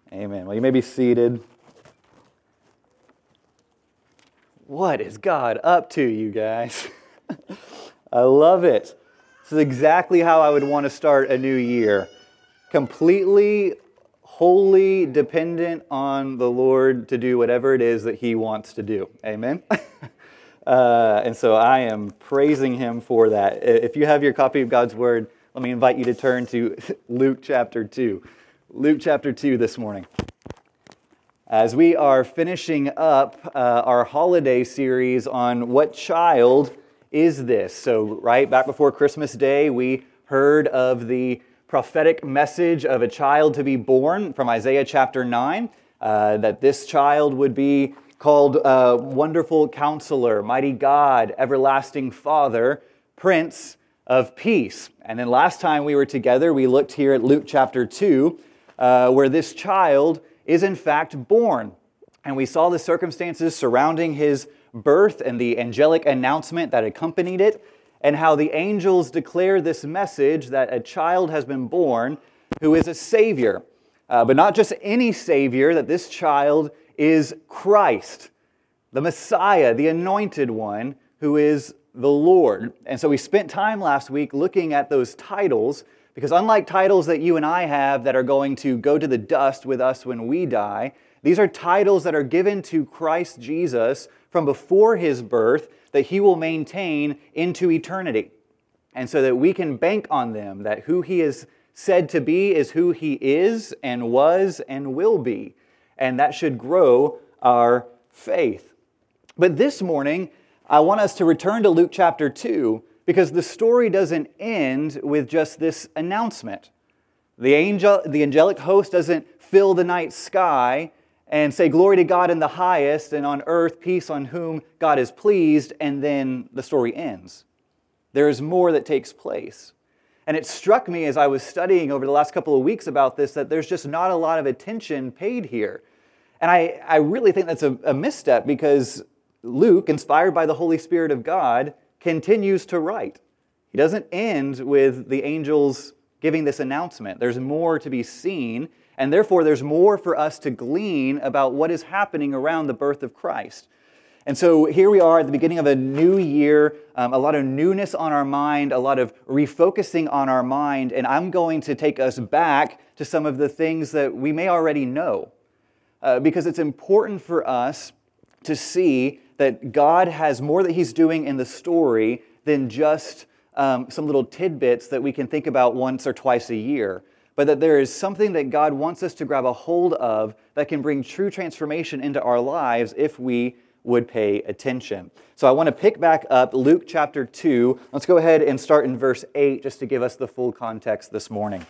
Amen. Well, you may be seated. What is God up to, you guys? I love it. This is exactly how I would want to start a new year. Completely, wholly dependent on the Lord to do whatever it is that He wants to do. Amen? And so I am praising Him for that. If you have your copy of God's Word, let me invite you to turn to Luke chapter 2. Luke chapter 2 this morning. As we are finishing up our holiday series on what child is this? So right back before Christmas Day, we heard of the prophetic message of a child to be born from Isaiah chapter 9, that this child would be called Wonderful Counselor, Mighty God, Everlasting Father, Prince of Peace. And then last time we were together, we looked here at Luke chapter 2, where this child is in fact born. And we saw the circumstances surrounding his birth and the angelic announcement that accompanied it, and how the angels declare this message that a child has been born who is a Savior. But not just any Savior, that this child is Christ, the Messiah, the Anointed One, who is the Lord. And so we spent time last week looking at those titles, because unlike titles that you and I have that are going to go to the dust with us when we die, these are titles that are given to Christ Jesus from before His birth that He will maintain into eternity. And so that we can bank on them, that who He is said to be is who He is and was and will be. And that should grow our faith. But this morning, I want us to return to Luke chapter 2, because the story doesn't end with just this announcement. The angelic host doesn't fill the night sky and say, "Glory to God in the highest, and on earth peace on whom God is pleased," and then the story ends. There is more that takes place. And it struck me as I was studying over the last couple of weeks about this, that there's just not a lot of attention paid here. And I really think that's a misstep, because Luke, inspired by the Holy Spirit of God, continues to write. He doesn't end with the angels giving this announcement. There's more to be seen, and therefore there's more for us to glean about what is happening around the birth of Christ. And so here we are at the beginning of a new year, a lot of newness on our mind, a lot of refocusing on our mind, and I'm going to take us back to some of the things that we may already know, because it's important for us to see that God has more that He's doing in the story than just some little tidbits that we can think about once or twice a year, but that there is something that God wants us to grab a hold of that can bring true transformation into our lives if we would pay attention. So I want to pick back up Luke chapter 2. Let's go ahead and start in verse 8 just to give us the full context this morning.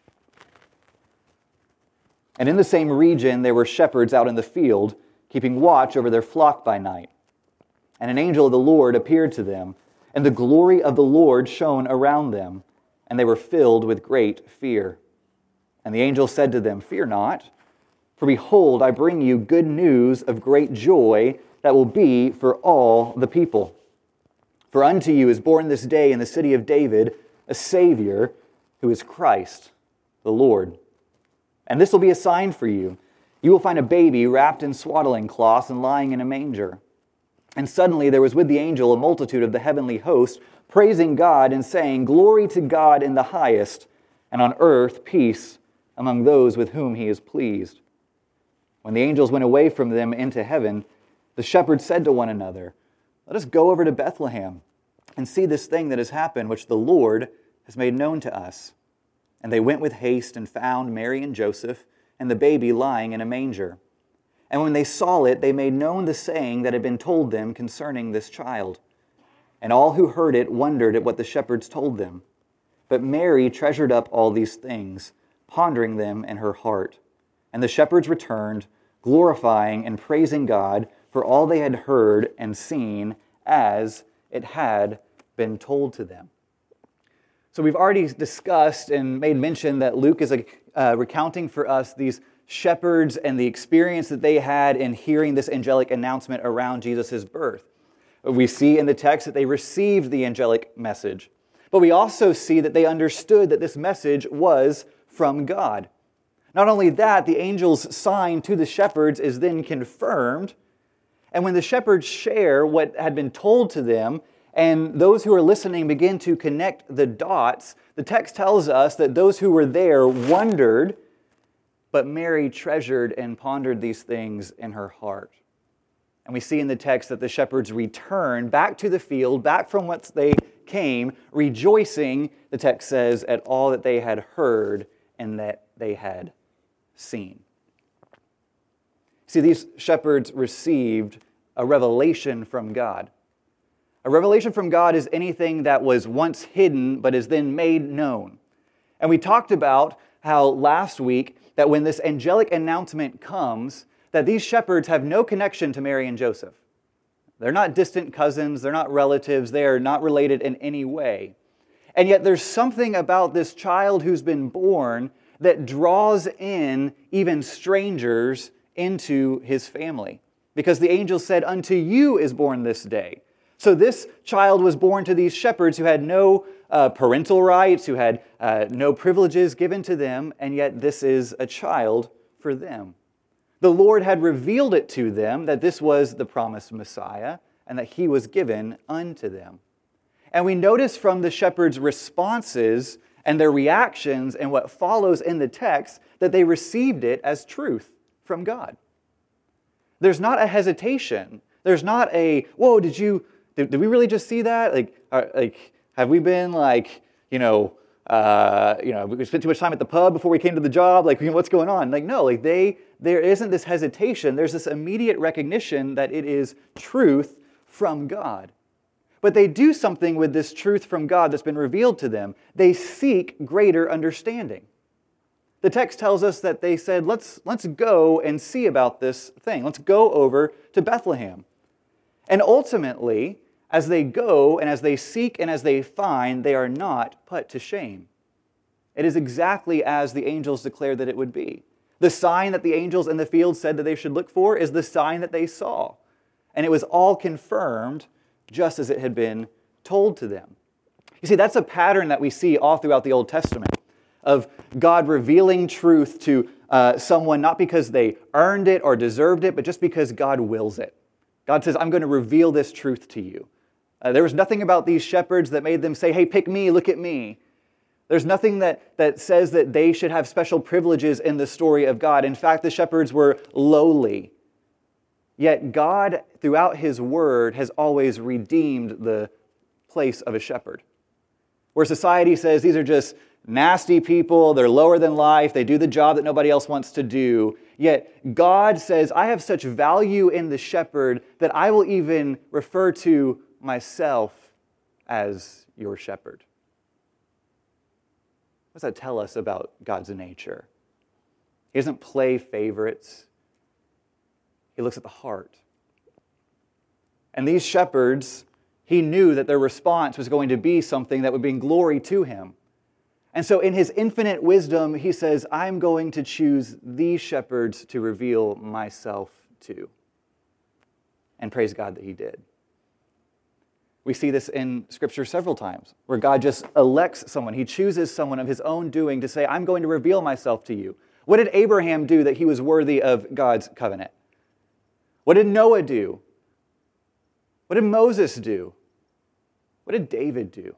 "And in the same region there were shepherds out in the field, keeping watch over their flock by night. And an angel of the Lord appeared to them, and the glory of the Lord shone around them, and they were filled with great fear. And the angel said to them, 'Fear not, for behold, I bring you good news of great joy that will be for all the people. For unto you is born this day in the city of David a Savior, who is Christ the Lord. And this will be a sign for you. You will find a baby wrapped in swaddling cloths and lying in a manger.' And suddenly there was with the angel a multitude of the heavenly host, praising God and saying, 'Glory to God in the highest, and on earth peace among those with whom He is pleased.' When the angels went away from them into heaven, the shepherds said to one another, 'Let us go over to Bethlehem and see this thing that has happened, which the Lord has made known to us.' And they went with haste and found Mary and Joseph and the baby lying in a manger. And when they saw it, they made known the saying that had been told them concerning this child. And all who heard it wondered at what the shepherds told them. But Mary treasured up all these things, pondering them in her heart. And the shepherds returned, glorifying and praising God for all they had heard and seen as it had been told to them." So we've already discussed and made mention that Luke is recounting for us these shepherds and the experience that they had in hearing this angelic announcement around Jesus' birth. We see in the text that they received the angelic message, but we also see that they understood that this message was from God. Not only that, the angel's sign to the shepherds is then confirmed. And when the shepherds share what had been told to them, and those who are listening begin to connect the dots, the text tells us that those who were there wondered, but Mary treasured and pondered these things in her heart. And we see in the text that the shepherds return back to the field, back from whence they came, rejoicing, the text says, at all that they had heard and that they had seen. See, these shepherds received a revelation from God. A revelation from God is anything that was once hidden but is then made known. And we talked about how last week that when this angelic announcement comes, that these shepherds have no connection to Mary and Joseph. They're not distant cousins, they're not relatives, they are not related in any way. And yet there's something about this child who's been born that draws in even strangers into his family. Because the angel said, "Unto you is born this day." So this child was born to these shepherds who had no parental rights, who had no privileges given to them, and yet this is a child for them. The Lord had revealed it to them that this was the promised Messiah and that he was given unto them. And we notice from the shepherds' responses and their reactions and what follows in the text that they received it as truth from God. There's not a hesitation. There's not a, whoa, did we really just see that? Have we been we spent too much time at the pub before we came to the job? What's going on? There isn't this hesitation. There's this immediate recognition that it is truth from God. But they do something with this truth from God that's been revealed to them. They seek greater understanding. The text tells us that they said, let's go and see about this thing. Let's go over to Bethlehem. And ultimately, as they go and as they seek and as they find, they are not put to shame. It is exactly as the angels declared that it would be. The sign that the angels in the field said that they should look for is the sign that they saw. And it was all confirmed just as it had been told to them. You see, that's a pattern that we see all throughout the Old Testament of God revealing truth to someone not because they earned it or deserved it, but just because God wills it. God says, I'm going to reveal this truth to you. There was nothing about these shepherds that made them say, hey, pick me, look at me. There's nothing that says that they should have special privileges in the story of God. In fact, the shepherds were lowly. Yet God, throughout His Word, has always redeemed the place of a shepherd. Where society says these are just nasty people, they're lower than life, they do the job that nobody else wants to do. Yet God says, I have such value in the shepherd that I will even refer to myself as your shepherd. What does that tell us about God's nature? He doesn't play favorites. He looks at the heart. And these shepherds, He knew that their response was going to be something that would bring glory to Him. And so in His infinite wisdom, He says, I'm going to choose these shepherds to reveal myself to. And praise God that He did. We see this in Scripture several times, where God just elects someone. He chooses someone of His own doing to say, I'm going to reveal myself to you. What did Abraham do that he was worthy of God's covenant? What did Noah do? What did Moses do? What did David do?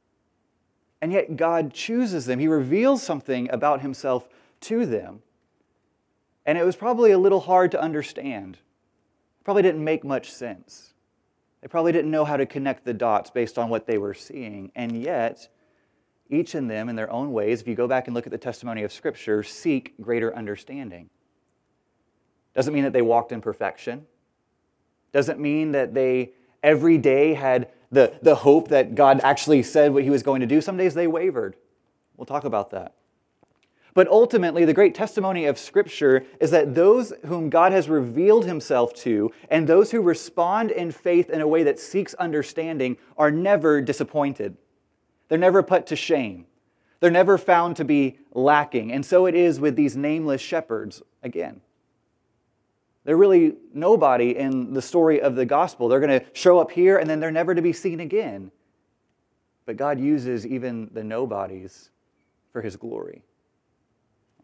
And yet God chooses them. He reveals something about Himself to them. And it was probably a little hard to understand. It probably didn't make much sense. They probably didn't know how to connect the dots based on what they were seeing. And yet, each of them in their own ways, if you go back and look at the testimony of Scripture, seek greater understanding. Doesn't mean that they walked in perfection. Doesn't mean that they every day had the hope that God actually said what He was going to do. Some days they wavered. We'll talk about that. But ultimately, the great testimony of Scripture is that those whom God has revealed Himself to and those who respond in faith in a way that seeks understanding are never disappointed. They're never put to shame. They're never found to be lacking. And so it is with these nameless shepherds again. They're really nobody in the story of the gospel. They're going to show up here and then they're never to be seen again. But God uses even the nobodies for His glory.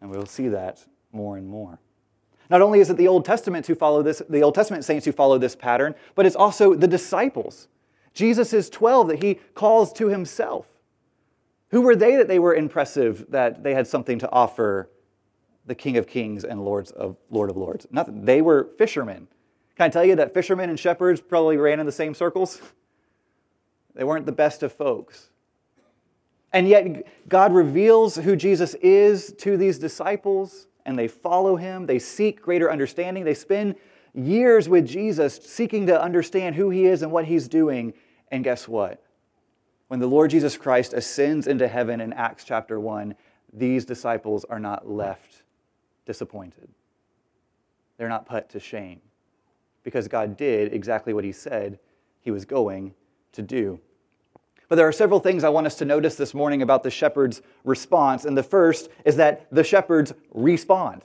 And we'll see that more and more. Not only is it the Old Testament saints who follow this pattern, but it's also the disciples. Jesus' 12 that he calls to himself. Who were they that they were impressive, that they had something to offer the King of Kings and Lord of Lords? Nothing. They were fishermen. Can I tell you that fishermen and shepherds probably ran in the same circles? They weren't the best of folks. And yet God reveals who Jesus is to these disciples, and they follow him. They seek greater understanding. They spend years with Jesus seeking to understand who he is and what he's doing. And guess what? When the Lord Jesus Christ ascends into heaven in Acts chapter 1, these disciples are not left disappointed. They're not put to shame because God did exactly what he said he was going to do. But there are several things I want us to notice this morning about the shepherds' response. And the first is that the shepherds respond.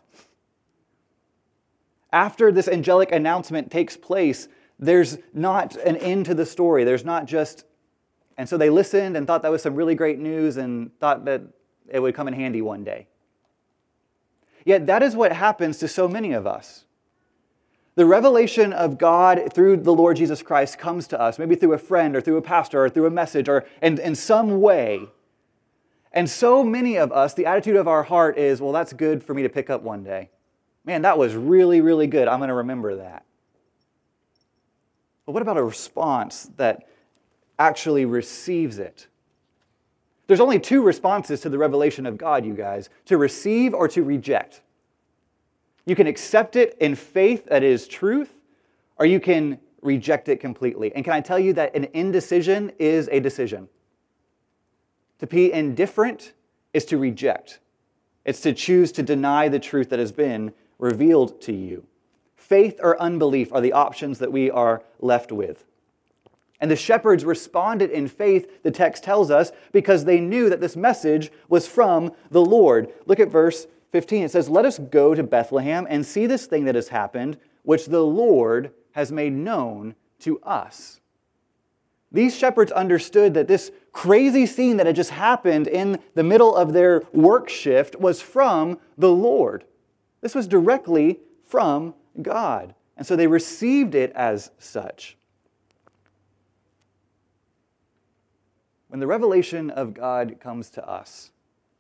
After this angelic announcement takes place, there's not an end to the story. There's not just, and so they listened and thought that was some really great news and thought that it would come in handy one day. Yet that is what happens to so many of us. The revelation of God through the Lord Jesus Christ comes to us, maybe through a friend or through a pastor or through a message or in some way. And so many of us, the attitude of our heart is, well, that's good for me to pick up one day. Man, that was really, really good. I'm going to remember that. But what about a response that actually receives it? There's only two responses to the revelation of God, you guys: to receive or to reject. You can accept it in faith that it is truth, or you can reject it completely. And can I tell you that an indecision is a decision? To be indifferent is to reject. It's to choose to deny the truth that has been revealed to you. Faith or unbelief are the options that we are left with. And the shepherds responded in faith, the text tells us, because they knew that this message was from the Lord. Look at verse 15. It says, "Let us go to Bethlehem and see this thing that has happened, which the Lord has made known to us." These shepherds understood that this crazy scene that had just happened in the middle of their work shift was from the Lord. This was directly from God. And so they received it as such. When the revelation of God comes to us,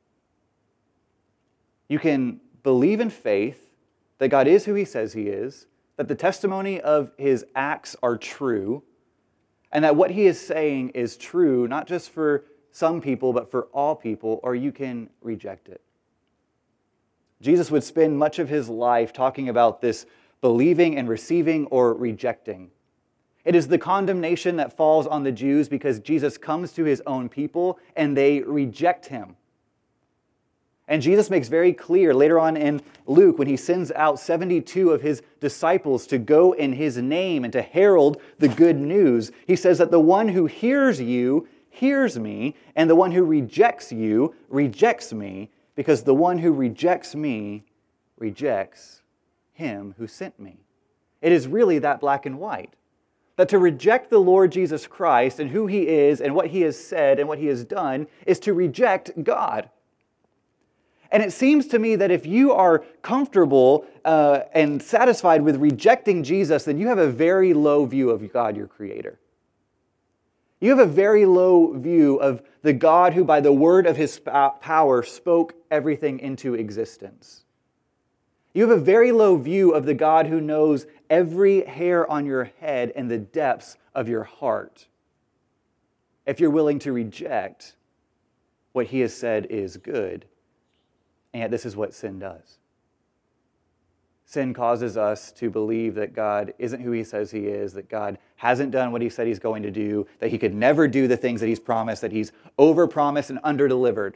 you can believe in faith that God is who he says he is, that the testimony of his acts are true, and that what he is saying is true, not just for some people, but for all people, or you can reject it. Jesus would spend much of his life talking about this believing and receiving or rejecting. It is the condemnation that falls on the Jews because Jesus comes to his own people and they reject him. And Jesus makes very clear later on in Luke when he sends out 72 of his disciples to go in his name and to herald the good news. He says that the one who hears you hears me, and the one who rejects you rejects me, because the one who rejects me rejects him who sent me. It is really that black and white. That to reject the Lord Jesus Christ and who he is and what he has said and what he has done is to reject God. And it seems to me that if you are comfortable and satisfied with rejecting Jesus, then you have a very low view of God, your Creator. You have a very low view of the God who by the word of his power spoke everything into existence. You have a very low view of the God who knows every hair on your head and the depths of your heart. If you're willing to reject what he has said is good, and yet this is what sin does. Sin causes us to believe that God isn't who he says he is, that God hasn't done what he said he's going to do, that he could never do the things that he's promised, that he's over-promised and under-delivered.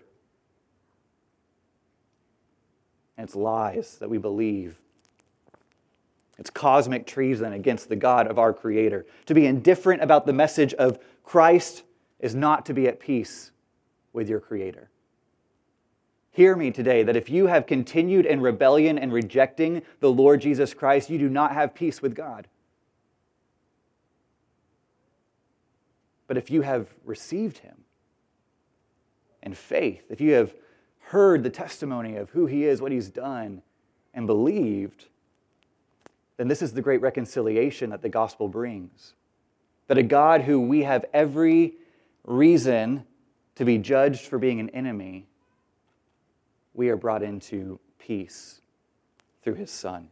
And it's lies that we believe. It's cosmic treason against the God of our Creator. To be indifferent about the message of Christ is not to be at peace with your Creator. Hear me today that if you have continued in rebellion and rejecting the Lord Jesus Christ, you do not have peace with God. But if you have received him in faith, if you have heard the testimony of who he is, what he's done, and believed, then this is the great reconciliation that the gospel brings. That a God who we have every reason to be judged for being an enemy, we are brought into peace through his Son.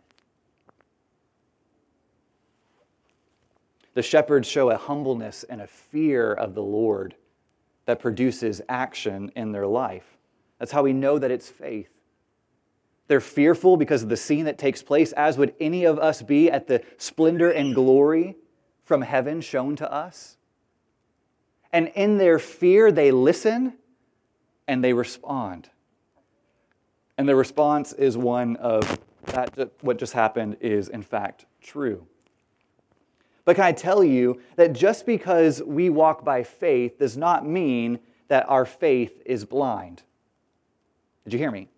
The shepherds show a humbleness and a fear of the Lord that produces action in their life. That's how we know that it's faith. They're fearful because of the scene that takes place, as would any of us be at the splendor and glory from heaven shown to us. And in their fear, they listen and they respond. And the response is one of that what just happened is in fact true. But can I tell you that just because we walk by faith does not mean that our faith is blind? Did you hear me?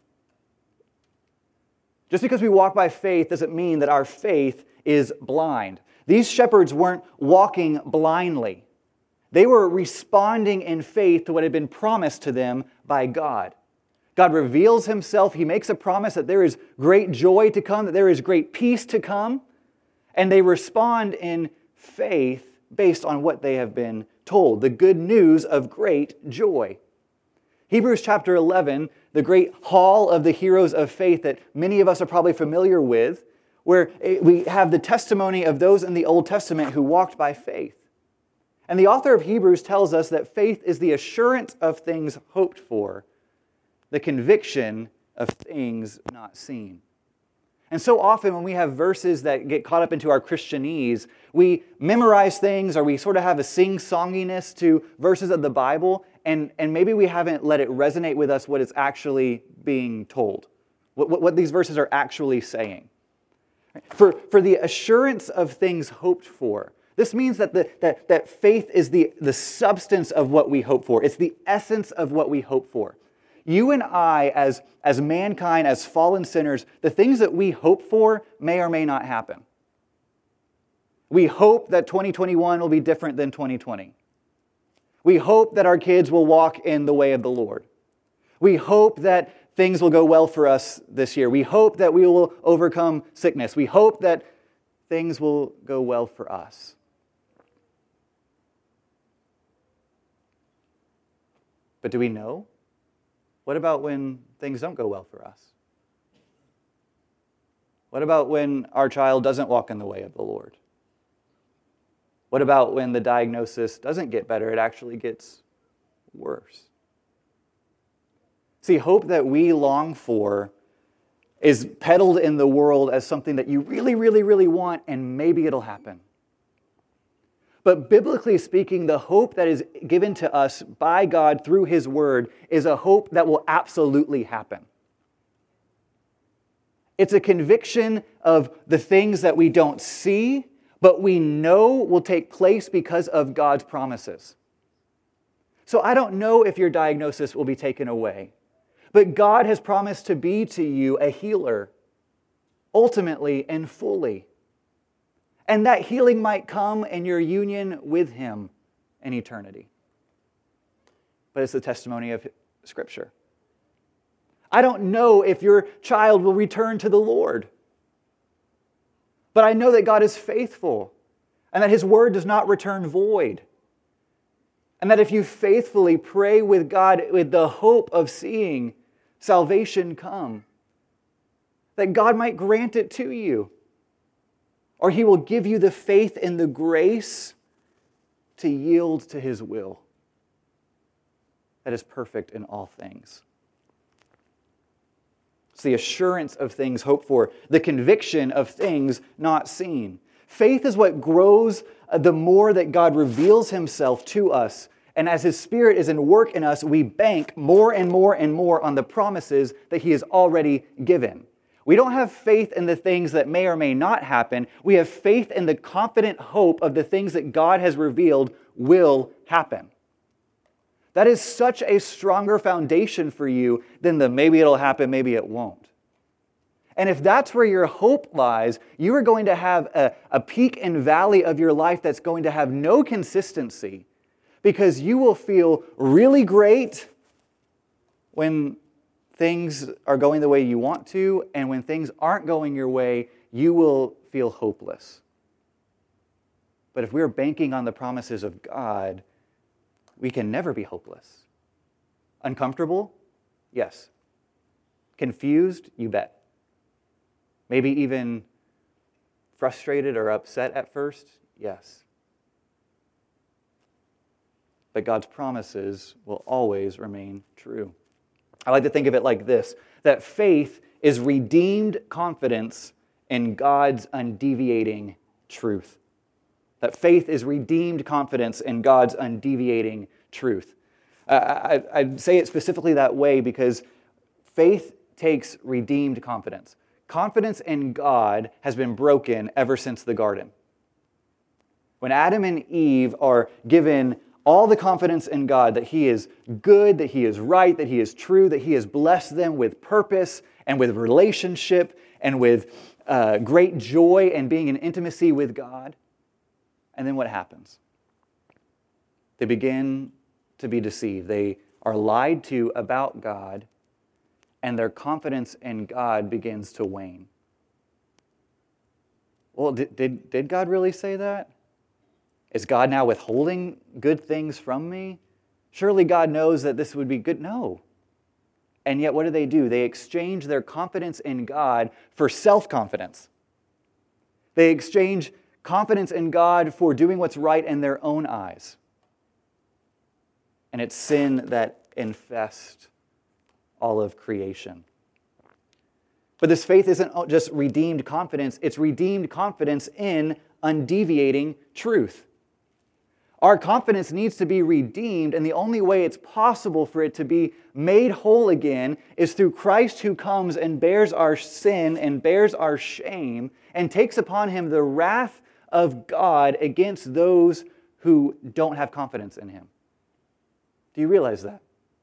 Just because we walk by faith doesn't mean that our faith is blind. These shepherds weren't walking blindly. They were responding in faith to what had been promised to them by God. God reveals himself. He makes a promise that there is great joy to come, that there is great peace to come. And they respond in faith based on what they have been told, the good news of great joy. Hebrews chapter 11, the great hall of the heroes of faith that many of us are probably familiar with, where we have the testimony of those in the Old Testament who walked by faith. And the author of Hebrews tells us that faith is the assurance of things hoped for, the conviction of things not seen. And so often when we have verses that get caught up into our Christianese, we memorize things or we sort of have a sing-songiness to verses of the Bible, and maybe we haven't let it resonate with us what is actually being told, what these verses are actually saying. For the assurance of things hoped for, this means that that faith is the substance of what we hope for. It's the essence of what we hope for. You and I, as mankind, as fallen sinners, the things that we hope for may or may not happen. We hope that 2021 will be different than 2020. We hope that our kids will walk in the way of the Lord. We hope that things will go well for us this year. We hope that we will overcome sickness. We hope that things will go well for us. But do we know? What about when things don't go well for us? What about when our child doesn't walk in the way of the Lord? What about when the diagnosis doesn't get better, it actually gets worse? See, hope that we long for is peddled in the world as something that you really, really, really want, and maybe it'll happen. But biblically speaking, the hope that is given to us by God through His Word is a hope that will absolutely happen. It's a conviction of the things that we don't see, but we know will take place because of God's promises. So I don't know if your diagnosis will be taken away, but God has promised to be to you a healer, ultimately and fully. And that healing might come in your union with Him in eternity. But it's the testimony of Scripture. I don't know if your child will return to the Lord. But I know that God is faithful and that His Word does not return void. And that if you faithfully pray with God with the hope of seeing salvation come, that God might grant it to you. Or He will give you the faith and the grace to yield to His will that is perfect in all things. It's the assurance of things hoped for, the conviction of things not seen. Faith is what grows the more that God reveals Himself to us. And as His Spirit is in work in us, we bank more and more and more on the promises that He has already given. We don't have faith in the things that may or may not happen. We have faith in the confident hope of the things that God has revealed will happen. That is such a stronger foundation for you than the maybe it'll happen, maybe it won't. And if that's where your hope lies, you are going to have a peak and valley of your life that's going to have no consistency, because you will feel really great when things are going the way you want to, and when things aren't going your way, you will feel hopeless. But if we're banking on the promises of God, we can never be hopeless. Uncomfortable? Yes. Confused? You bet. Maybe even frustrated or upset at first? Yes. But God's promises will always remain true. I like to think of it like this, that faith is redeemed confidence in God's undeviating truth. That faith is redeemed confidence in God's undeviating truth. I say it specifically that way because faith takes redeemed confidence. Confidence in God has been broken ever since the garden. When Adam and Eve are given all the confidence in God that He is good, that He is right, that He is true, that He has blessed them with purpose and with relationship and with great joy and being in intimacy with God. And then what happens? They begin to be deceived. They are lied to about God, and their confidence in God begins to wane. Well, did God really say that? Is God now withholding good things from me? Surely God knows that this would be good. No. And yet what do? They exchange their confidence in God for self-confidence. They exchange confidence in God for doing what's right in their own eyes. And it's sin that infests all of creation. But this faith isn't just redeemed confidence, it's redeemed confidence in undeviating truth. Our confidence needs to be redeemed, and the only way it's possible for it to be made whole again is through Christ, who comes and bears our sin and bears our shame and takes upon Him the wrath of God against those who don't have confidence in Him. Do you realize that?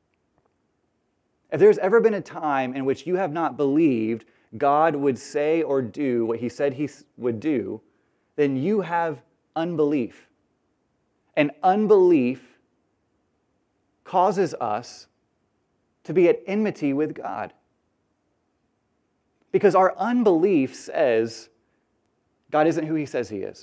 If there's ever been a time in which you have not believed God would say or do what He said He would do, then you have unbelief. And unbelief causes us to be at enmity with God. Because our unbelief says God isn't who He says He is.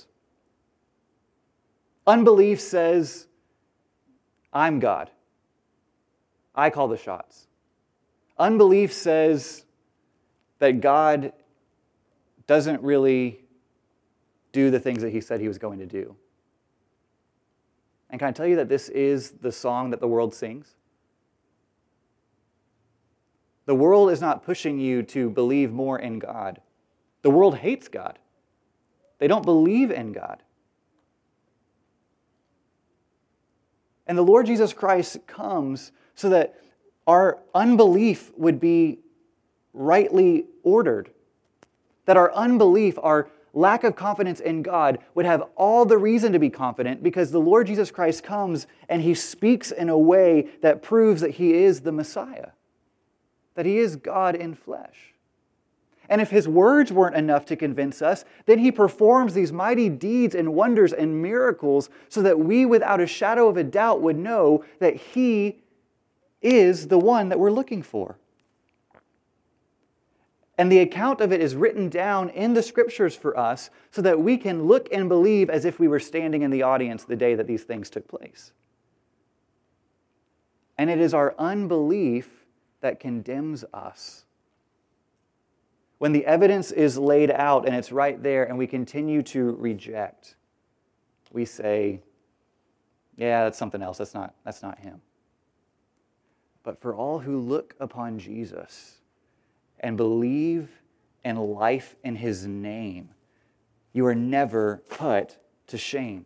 Unbelief says, I'm God. I call the shots. Unbelief says that God doesn't really do the things that He said He was going to do. And can I tell you that this is the song that the world sings? The world is not pushing you to believe more in God. The world hates God. They don't believe in God. And the Lord Jesus Christ comes so that our unbelief would be rightly ordered. That our unbelief, our lack of confidence in God would have all the reason to be confident because the Lord Jesus Christ comes and He speaks in a way that proves that He is the Messiah, that He is God in flesh. And if His words weren't enough to convince us, then He performs these mighty deeds and wonders and miracles so that we, without a shadow of a doubt, would know that He is the one that we're looking for. And the account of it is written down in the Scriptures for us so that we can look and believe as if we were standing in the audience the day that these things took place. And it is our unbelief that condemns us. When the evidence is laid out and it's right there and we continue to reject, we say, yeah, that's something else. That's not Him. But for all who look upon Jesus and believe in life in His name, you are never put to shame.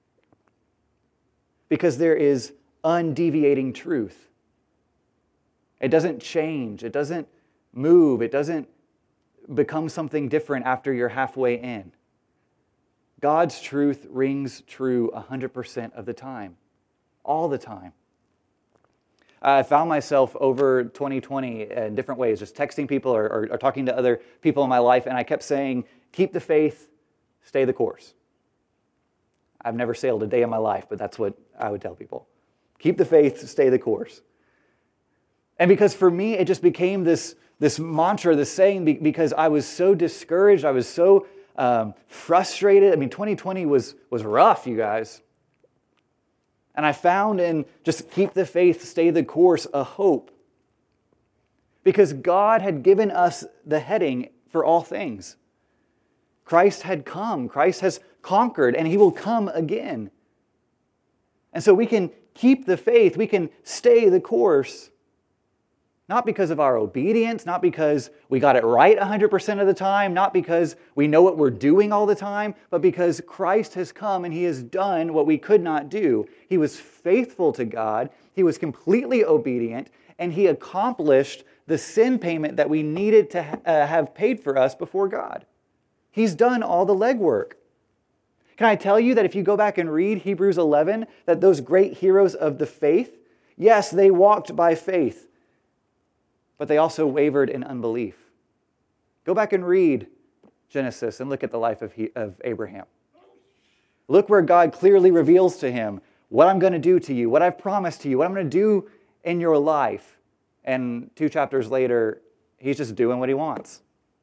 Because there is undeviating truth. It doesn't change. It doesn't move. It doesn't become something different after you're halfway in. God's truth rings true 100% of the time. All the time. I found myself over 2020 in different ways, just texting people or talking to other people in my life, and I kept saying, keep the faith, stay the course. I've never sailed a day in my life, but that's what I would tell people. Keep the faith, stay the course. And because for me, it just became this mantra, this saying, because I was so discouraged, I was so frustrated. I mean, 2020 was rough, you guys. And I found in just keep the faith, stay the course, a hope. Because God had given us the heading for all things. Christ had come. Christ has conquered, and He will come again. And so we can keep the faith. We can stay the course. Not because of our obedience, not because we got it right 100% of the time, not because we know what we're doing all the time, but because Christ has come and He has done what we could not do. He was faithful to God, He was completely obedient, and He accomplished the sin payment that we needed to have paid for us before God. He's done all the legwork. Can I tell you that if you go back and read Hebrews 11, that those great heroes of the faith, yes, they walked by faith, but they also wavered in unbelief. Go back and read Genesis and look at the life of Abraham. Look where God clearly reveals to him what I'm going to do to you, what I've promised to you, what I'm going to do in your life. And 2 chapters later, he's just doing what he wants.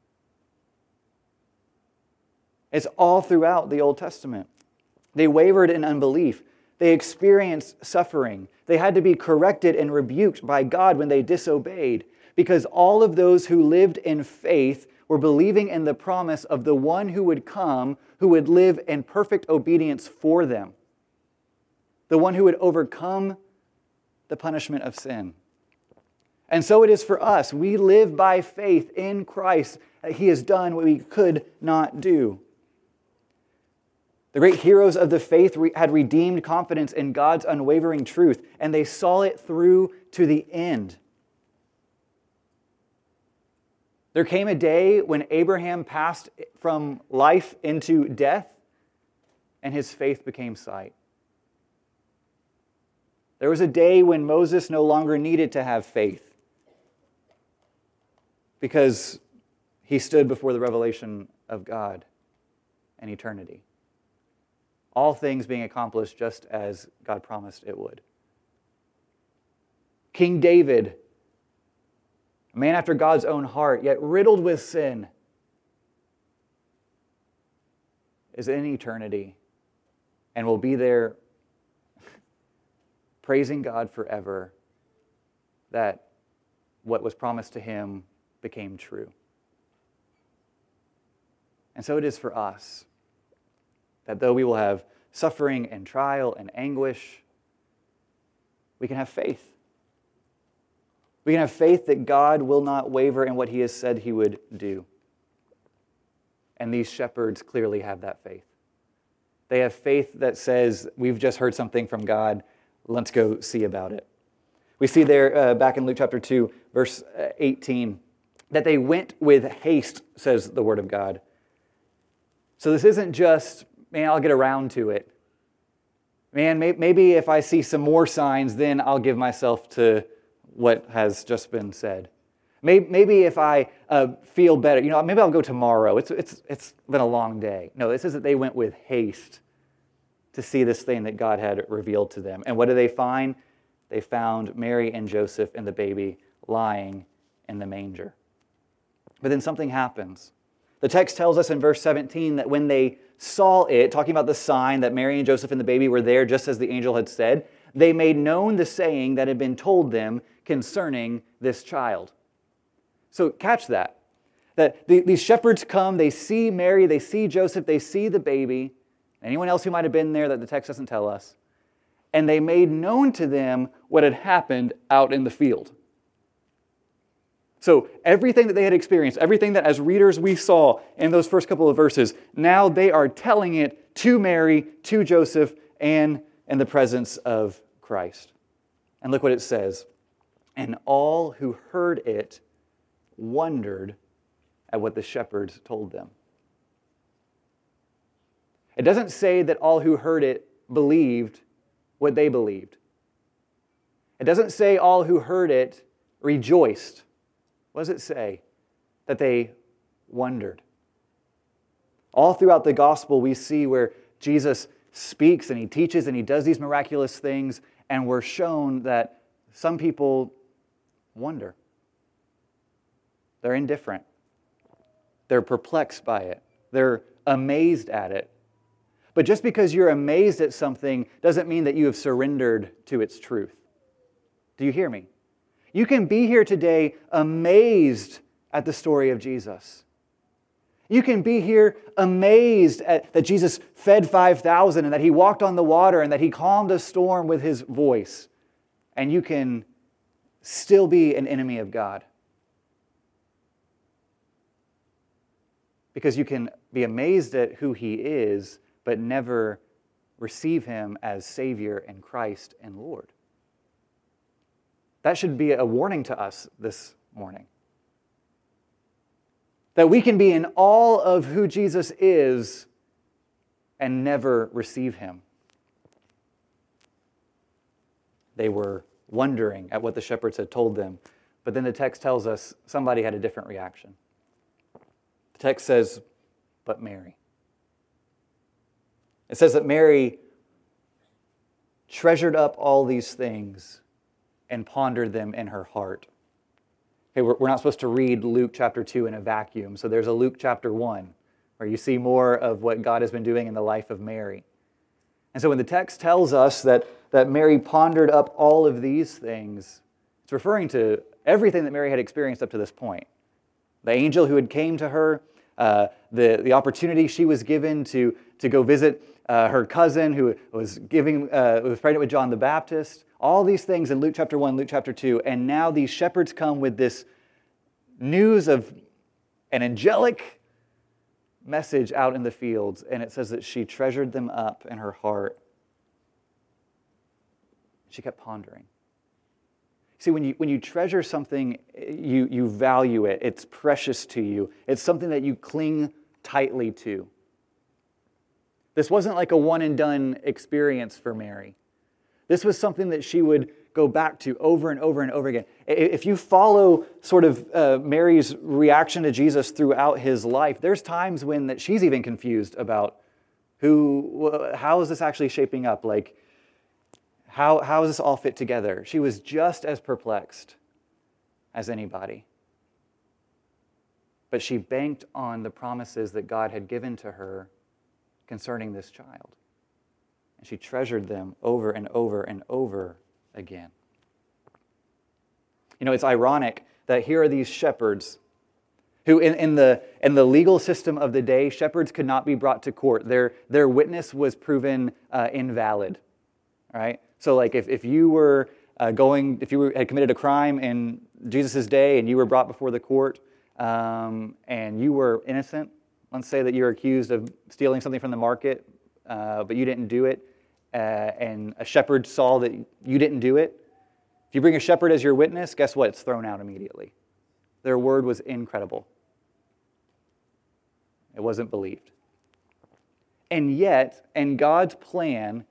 It's all throughout the Old Testament. They wavered in unbelief. They experienced suffering. They had to be corrected and rebuked by God when they disobeyed, because all of those who lived in faith were believing in the promise of the one who would come, who would live in perfect obedience for them, the one who would overcome the punishment of sin. And so it is for us. We live by faith in Christ that He has done what we could not do. The great heroes of the faith had redeemed confidence in God's unwavering truth, and they saw it through to the end. There came a day when Abraham passed from life into death, and his faith became sight. There was a day when Moses no longer needed to have faith because he stood before the revelation of God and eternity. All things being accomplished just as God promised it would. King David, a man after God's own heart, yet riddled with sin, is in eternity and will be there praising God forever that what was promised to him became true. And so it is for us that though we will have suffering and trial and anguish, we can have faith. We can have faith that God will not waver in what He has said He would do. And these shepherds clearly have that faith. They have faith that says, we've just heard something from God, let's go see about it. We see there back in Luke chapter 2, verse 18, that they went with haste, says the Word of God. So this isn't just, man, I'll get around to it. Man, maybe if I see some more signs, then I'll give myself to what has just been said. Maybe if I feel better, maybe I'll go tomorrow. It's been a long day. No, this is that they went with haste to see this thing that God had revealed to them. And what did they find? They found Mary and Joseph and the baby lying in the manger. But then something happens. The text tells us in verse 17 that when they saw it, talking about the sign that Mary and Joseph and the baby were there just as the angel had said, they made known the saying that had been told them concerning this child. So catch that. That these shepherds come, they see Mary, they see Joseph, they see the baby, anyone else who might have been there that the text doesn't tell us, and they made known to them what had happened out in the field. So everything that they had experienced, everything that as readers we saw in those first couple of verses, now they are telling it to Mary, to Joseph, and in the presence of Christ. And look what it says. And all who heard it wondered at what the shepherds told them. It doesn't say that all who heard it believed what they believed. It doesn't say all who heard it rejoiced. What does it say? That they wondered. All throughout the gospel we see where Jesus speaks and He teaches and He does these miraculous things, and we're shown that some people wonder. They're indifferent. They're perplexed by it. They're amazed at it. But just because you're amazed at something doesn't mean that you have surrendered to its truth. Do you hear me? You can be here today amazed at the story of Jesus. You can be here amazed at that Jesus fed 5,000 and that He walked on the water and that He calmed a storm with His voice. And you can still be an enemy of God. Because you can be amazed at who He is, but never receive Him as Savior and Christ and Lord. That should be a warning to us this morning. That we can be in awe of who Jesus is and never receive Him. They were wondering at what the shepherds had told them, but then the text tells us somebody had a different reaction. The text says, but Mary. It says that Mary treasured up all these things and pondered them in her heart. Okay, we're not supposed to read Luke chapter 2 in a vacuum, so there's a Luke chapter 1 where you see more of what God has been doing in the life of Mary. And so when the text tells us that Mary pondered up all of these things, it's referring to everything that Mary had experienced up to this point. The angel who had came to her, the opportunity she was given to go visit her cousin who was pregnant with John the Baptist, all these things in Luke chapter 1, Luke chapter 2, and now these shepherds come with this news of an angelic message out in the fields, and it says that she treasured them up in her heart. She kept pondering. See, when you treasure something, you value it. It's precious to you. It's something that you cling tightly to. This wasn't like a one-and-done experience for Mary. This was something that she would go back to over and over and over again. If you follow sort of Mary's reaction to Jesus throughout His life, there's times when that she's even confused about how is this actually shaping up? Like, how does this all fit together? She was just as perplexed as anybody. But she banked on the promises that God had given to her concerning this child. And she treasured them over and over and over again. You know, it's ironic that here are these shepherds who in the legal system of the day, shepherds could not be brought to court. Their witness was proven invalid. Right? So like if you had committed a crime in Jesus' day and you were brought before the court and you were innocent, let's say that you're accused of stealing something from the market, but you didn't do it, and a shepherd saw that you didn't do it. If you bring a shepherd as your witness, guess what? It's thrown out immediately. Their word was incredible. It wasn't believed. And yet, in God's plan,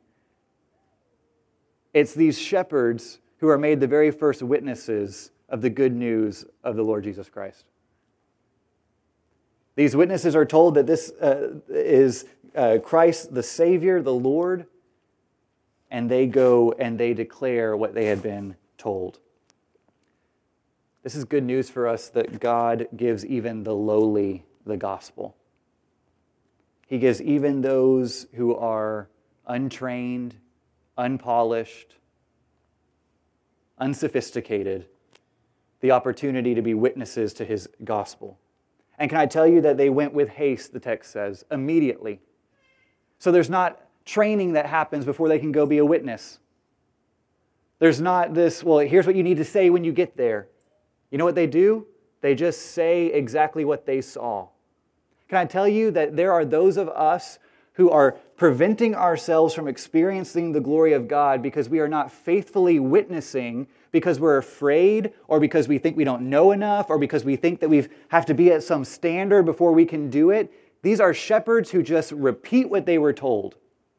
it's these shepherds who are made the very first witnesses of the good news of the Lord Jesus Christ. These witnesses are told that this is Christ the Savior, the Lord, and they go and they declare what they had been told. This is good news for us that God gives even the lowly the gospel. He gives even those who are untrained, unpolished, unsophisticated, the opportunity to be witnesses to His gospel. And can I tell you that they went with haste, the text says, immediately. So there's not training that happens before they can go be a witness. There's not this, well, here's what you need to say when you get there. You know what they do? They just say exactly what they saw. Can I tell you that there are those of us who are preventing ourselves from experiencing the glory of God because we are not faithfully witnessing, because we're afraid, or because we think we don't know enough, or because we think that we have to be at some standard before we can do it. These are shepherds who just repeat what they were told.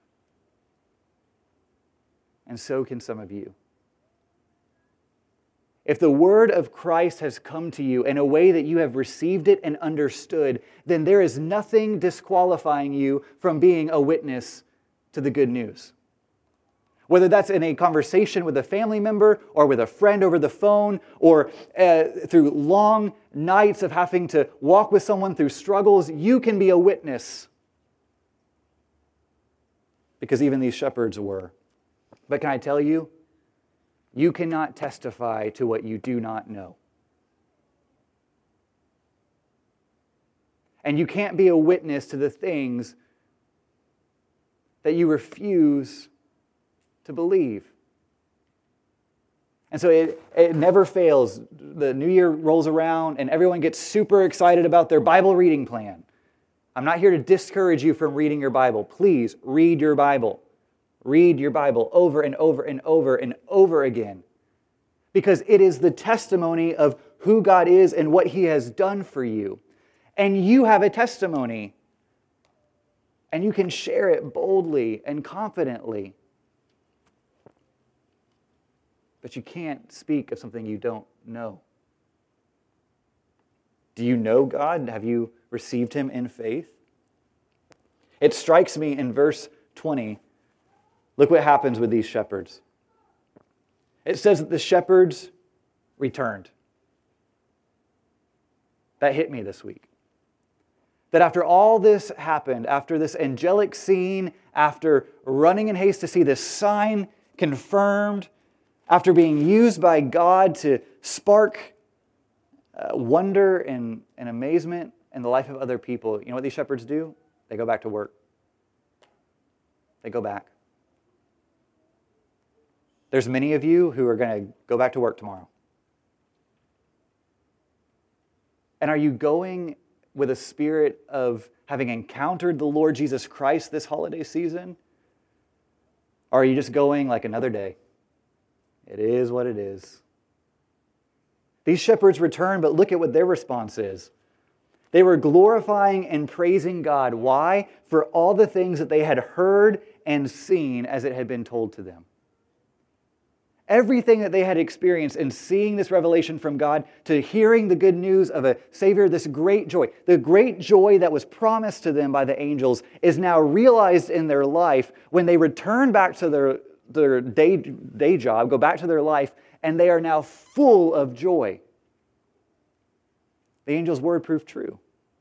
And so can some of you. If the word of Christ has come to you in a way that you have received it and understood, then there is nothing disqualifying you from being a witness to the good news. Whether that's in a conversation with a family member or with a friend over the phone or through long nights of having to walk with someone through struggles, you can be a witness. Because even these shepherds were. But can I tell you, you cannot testify to what you do not know. And you can't be a witness to the things that you refuse to believe. And so it never fails. The new year rolls around and everyone gets super excited about their Bible reading plan. I'm not here to discourage you from reading your Bible. Please read your Bible. Read your Bible over and over and over and over again. Because it is the testimony of who God is and what He has done for you. And you have a testimony. And you can share it boldly and confidently. But you can't speak of something you don't know. Do you know God? Have you received Him in faith? It strikes me in verse 20. Look what happens with these shepherds. It says that the shepherds returned. That hit me this week. That after all this happened, after this angelic scene, after running in haste to see this sign confirmed, after being used by God to spark wonder and amazement in the life of other people, you know what these shepherds do? They go back to work. They go back. There's many of you who are going to go back to work tomorrow. And are you going with a spirit of having encountered the Lord Jesus Christ this holiday season? Or are you just going like another day? It is what it is. These shepherds return, but look at what their response is. They were glorifying and praising God. Why? For all the things that they had heard and seen as it had been told to them. Everything that they had experienced in seeing this revelation from God, to hearing the good news of a Savior, this great joy, the great joy that was promised to them by the angels, is now realized in their life when they return back to their day job, go back to their life, and they are now full of joy. The angel's word proved true.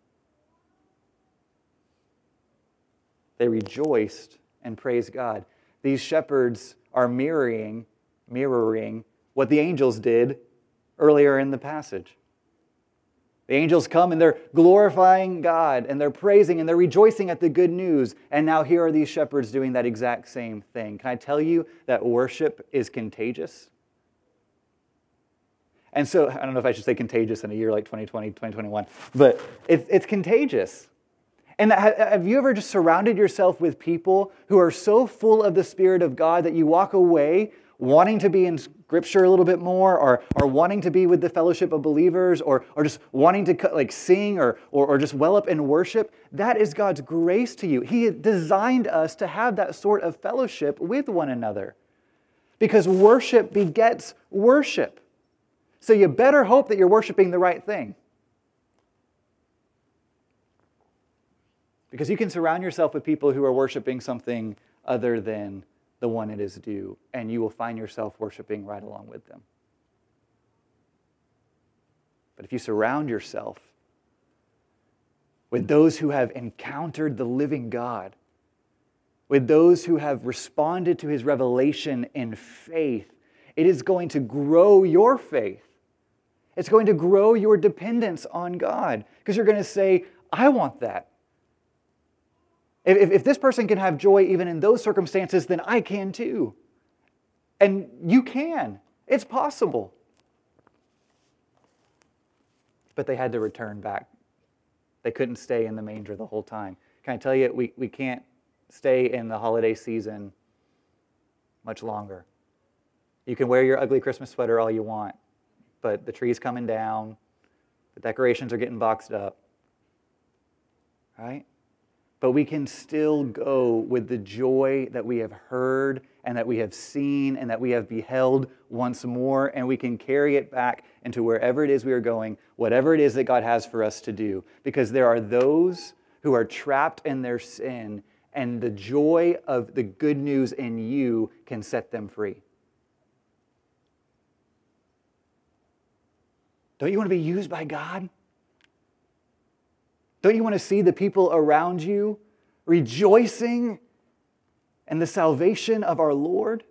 They rejoiced and praised God. These shepherds are mirroring what the angels did earlier in the passage. The angels come and they're glorifying God and they're praising and they're rejoicing at the good news. And now here are these shepherds doing that exact same thing. Can I tell you that worship is contagious? And so, I don't know if I should say contagious in a year like 2020, 2021, but it's contagious. And have you ever just surrounded yourself with people who are so full of the Spirit of God that you walk away wanting to be in Scripture a little bit more, or wanting to be with the fellowship of believers, or just wanting to sing or just well up in worship? That is God's grace to you. He designed us to have that sort of fellowship with one another. Because worship begets worship. So you better hope that you're worshiping the right thing. Because you can surround yourself with people who are worshiping something other than the one it is due, and you will find yourself worshiping right along with them. But if you surround yourself with those who have encountered the living God, with those who have responded to His revelation in faith, it is going to grow your faith. It's going to grow your dependence on God, because you're going to say, I want that. If this person can have joy even in those circumstances, then I can too. And you can. It's possible. But they had to return back. They couldn't stay in the manger the whole time. Can I tell you, we can't stay in the holiday season much longer. You can wear your ugly Christmas sweater all you want, but the tree's coming down, the decorations are getting boxed up, right? But we can still go with the joy that we have heard and that we have seen and that we have beheld once more, and we can carry it back into wherever it is we are going, whatever it is that God has for us to do. Because there are those who are trapped in their sin and the joy of the good news in you can set them free. Don't you want to be used by God? Don't you want to see the people around you rejoicing in the salvation of our Lord?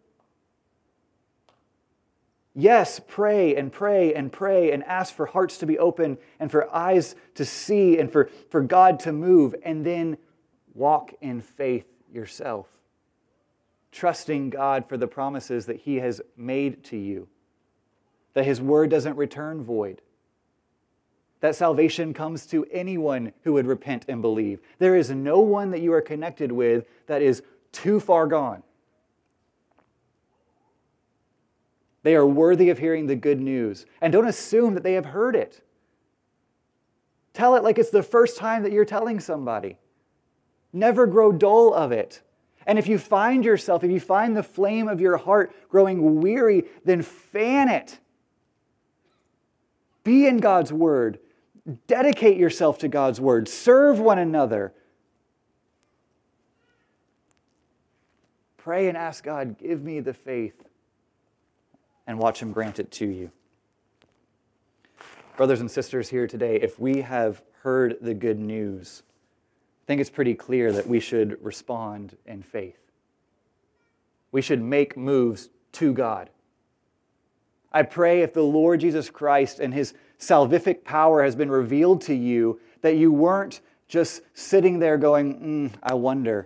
Yes, pray and pray and pray and ask for hearts to be open and for eyes to see and for God to move, and then walk in faith yourself, trusting God for the promises that He has made to you, that His word doesn't return void, that salvation comes to anyone who would repent and believe. There is no one that you are connected with that is too far gone. They are worthy of hearing the good news. And don't assume that they have heard it. Tell it like it's the first time that you're telling somebody. Never grow dull of it. And if you find the flame of your heart growing weary, then fan it. Be in God's word. Dedicate yourself to God's word. Serve one another. Pray and ask God, give me the faith, and watch Him grant it to you. Brothers and sisters here today, if we have heard the good news, I think it's pretty clear that we should respond in faith. We should make moves to God. I pray if the Lord Jesus Christ and His salvific power has been revealed to you, that you weren't just sitting there going, I wonder.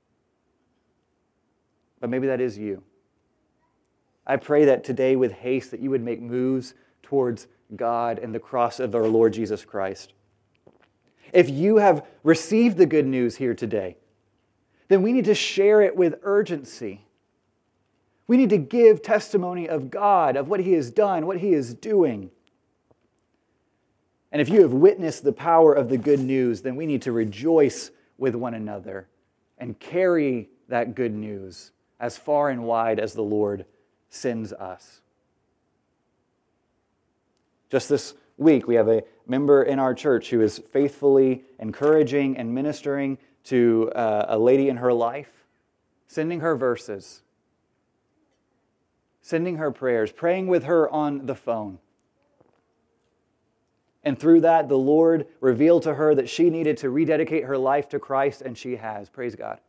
But maybe that is you. I pray that today with haste that you would make moves towards God and the cross of our Lord Jesus Christ. If you have received the good news here today, then we need to share it with urgency. We need to give testimony of God, of what He has done, what He is doing. And if you have witnessed the power of the good news, then we need to rejoice with one another and carry that good news as far and wide as the Lord sends us. Just this week, we have a member in our church who is faithfully encouraging and ministering to a lady in her life, sending her verses, sending her prayers, praying with her on the phone. And through that, the Lord revealed to her that she needed to rededicate her life to Christ, and she has. Praise God.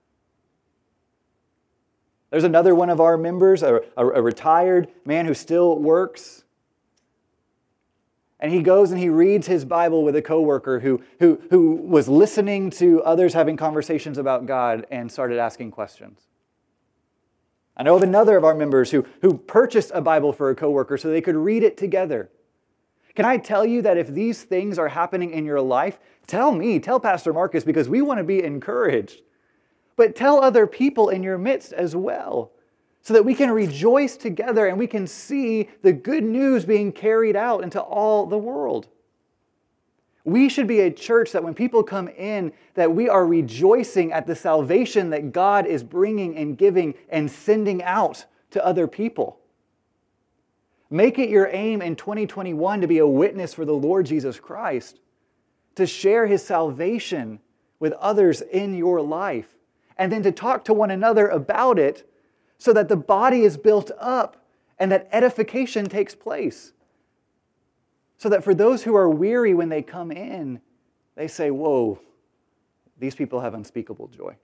There's another one of our members, a retired man who still works. And he goes and he reads his Bible with a coworker who was listening to others having conversations about God and started asking questions. I know of another of our members who purchased a Bible for a coworker so they could read it together. Can I tell you that if these things are happening in your life, tell Pastor Marcus, because we want to be encouraged. But tell other people in your midst as well, so that we can rejoice together and we can see the good news being carried out into all the world. We should be a church that when people come in, that we are rejoicing at the salvation that God is bringing and giving and sending out to other people. Make it your aim in 2021 to be a witness for the Lord Jesus Christ, to share His salvation with others in your life, and then to talk to one another about it so that the body is built up and that edification takes place. So that for those who are weary when they come in, they say, whoa, these people have unspeakable joy.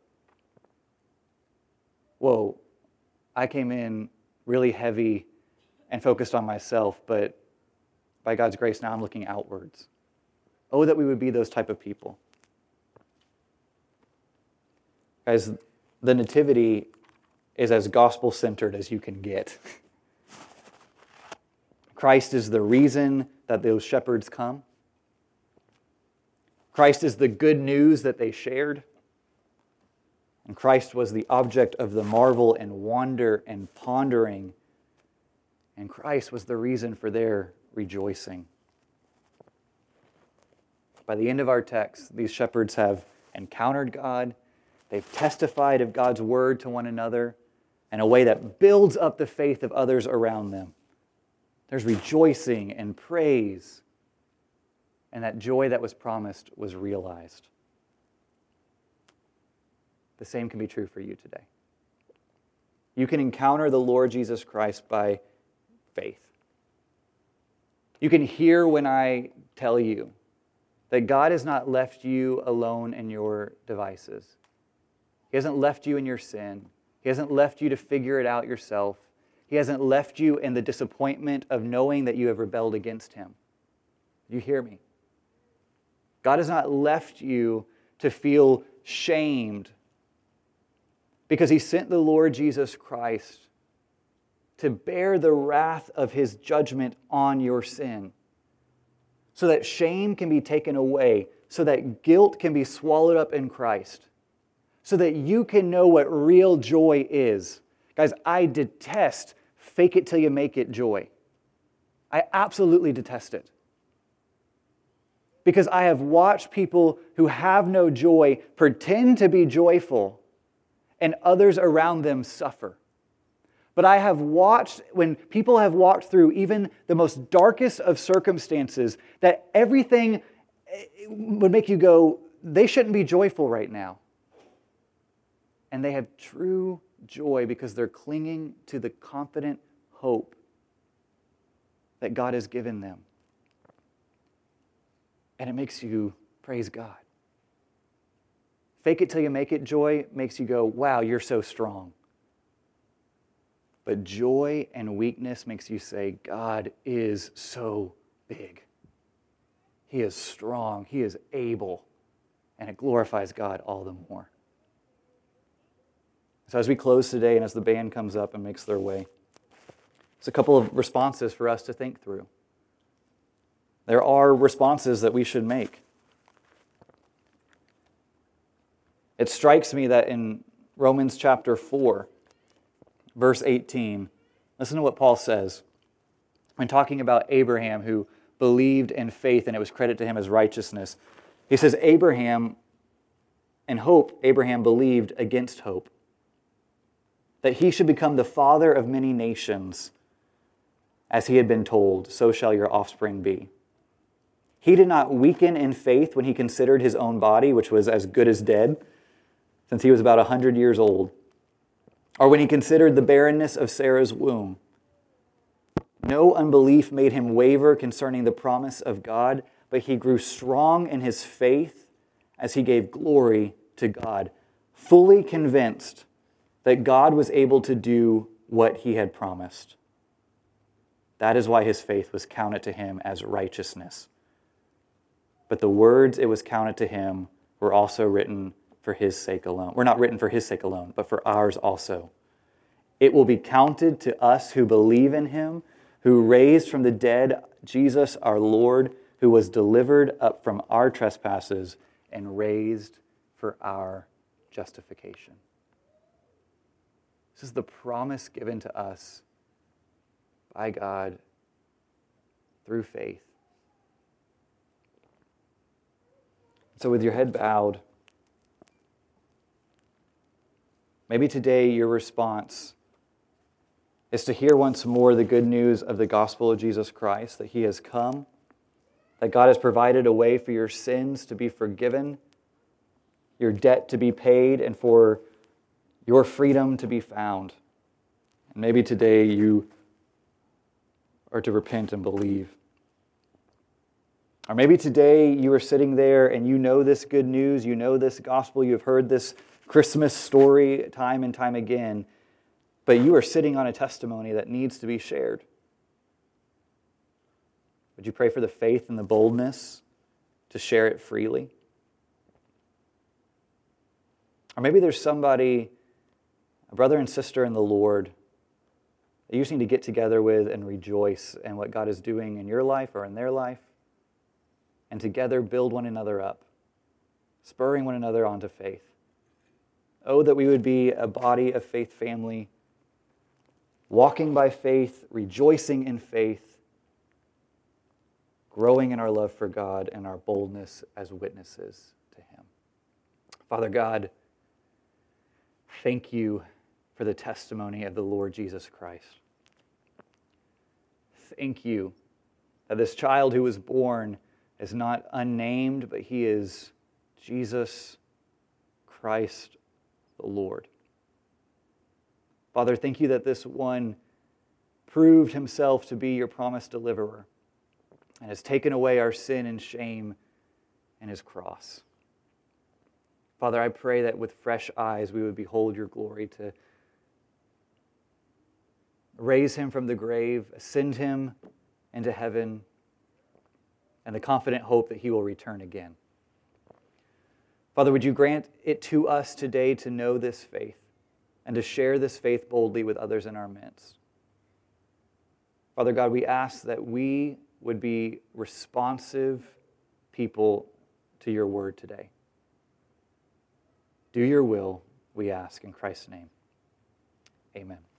Whoa, I came in really heavy and focused on myself, but by God's grace, now I'm looking outwards. Oh, that we would be those type of people. Guys, the Nativity is as gospel-centered as you can get. Christ is the reason that those shepherds come. Christ is the good news that they shared. And Christ was the object of the marvel and wonder and pondering. And Christ was the reason for their rejoicing. By the end of our text, these shepherds have encountered God. They've testified of God's word to one another in a way that builds up the faith of others around them. There's rejoicing and praise, and that joy that was promised was realized. the same can be true for you today. You can encounter the Lord Jesus Christ by faith. You can hear when I tell you that God has not left you alone in your devices. He hasn't left you in your sin. He hasn't left you to figure it out yourself. He hasn't left you in the disappointment of knowing that you have rebelled against Him. You hear me? God has not left you to feel shamed because He sent the Lord Jesus Christ to bear the wrath of His judgment on your sin, so that shame can be taken away, so that guilt can be swallowed up in Christ, so that you can know what real joy is. Guys, I detest fake it till you make it joy. I absolutely detest it. Because I have watched people who have no joy pretend to be joyful, and others around them suffer. But I have watched, when people have walked through even the most darkest of circumstances, that everything would make you go, they shouldn't be joyful right now. And they have true joy because they're clinging to the confident hope that God has given them. And it makes you praise God. Fake it till you make it joy makes you go, wow, you're so strong. But joy and weakness makes you say, God is so big. He is strong. He is able. And it glorifies God all the more. So as we close today and as the band comes up and makes their way, there's a couple of responses for us to think through. There are responses that we should make. It strikes me that in Romans chapter 4, verse 18, listen to what Paul says when talking about Abraham who believed in faith and it was credited to him as righteousness. He says, Abraham believed against hope, that he should become the father of many nations, as he had been told, so shall your offspring be. He did not weaken in faith when he considered his own body, which was as good as dead, since he was about 100 years old, or when he considered the barrenness of Sarah's womb. No unbelief made him waver concerning the promise of God, but he grew strong in his faith as he gave glory to God, fully convinced that God was able to do what he had promised. That is why his faith was counted to him as righteousness. But the words it was counted to him were also written for his sake alone. Were not written for his sake alone, but for ours also. It will be counted to us who believe in him, who raised from the dead Jesus our Lord, who was delivered up from our trespasses and raised for our justification. This is the promise given to us by God through faith. So with your head bowed, maybe today your response is to hear once more the good news of the gospel of Jesus Christ, that he has come, that God has provided a way for your sins to be forgiven, your debt to be paid, and for your freedom to be found. And maybe today you are to repent and believe. Or maybe today you are sitting there and you know this good news, you know this gospel, you've heard this Christmas story time and time again, but you are sitting on a testimony that needs to be shared. Would you pray for the faith and the boldness to share it freely? Or maybe there's somebody, a brother and sister in the Lord, that you just need to get together with and rejoice in what God is doing in your life or in their life, and together build one another up, spurring one another onto faith. Oh, that we would be a body of faith family, walking by faith, rejoicing in faith, growing in our love for God and our boldness as witnesses to him. Father God, thank you for the testimony of the Lord Jesus Christ. Thank you that this child who was born is not unnamed, but he is Jesus Christ, the Lord. Father, thank you that this one proved himself to be your promised deliverer and has taken away our sin and shame in his cross. Father, I pray that with fresh eyes we would behold your glory, to raise him from the grave, ascend him into heaven, and the confident hope that he will return again. Father, would you grant it to us today to know this faith and to share this faith boldly with others in our midst. Father God, we ask that we would be responsive people to your word today. Do your will, we ask in Christ's name. Amen.